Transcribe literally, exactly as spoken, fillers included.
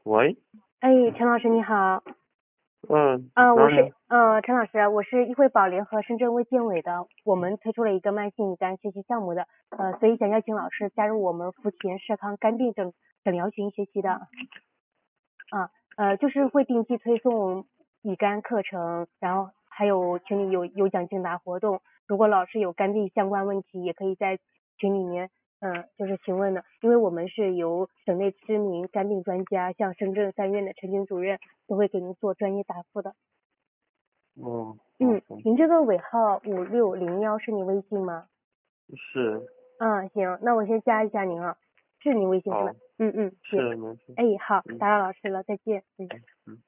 喂， 哎，陈老师你好。 嗯， 嗯、我是哪里？ 呃陈老师，我是议会宝联合深圳卫健委的，我们推出了一个慢性乙肝学习项目的，呃，所以想邀请老师加入我们福田社康肝病诊诊疗群学习的。啊，呃，就是会定期推送乙肝课程，然后还有群里有有奖竞答活动。如果老师有肝病相关问题，也可以在群里面，嗯、呃，就是询问的。因为我们是由省内知名肝病专家，像深圳三院的陈军主任，都会给您做专业答复的。 哦，好嗯， 的， 您这个尾号五六零幺是你微信吗？ 是， 嗯，行，那我先加一下您啊，是您微信是吧？ 好， 嗯嗯，行。 是，没事， 哎，好， 嗯打扰老师了，再见。嗯。 嗯。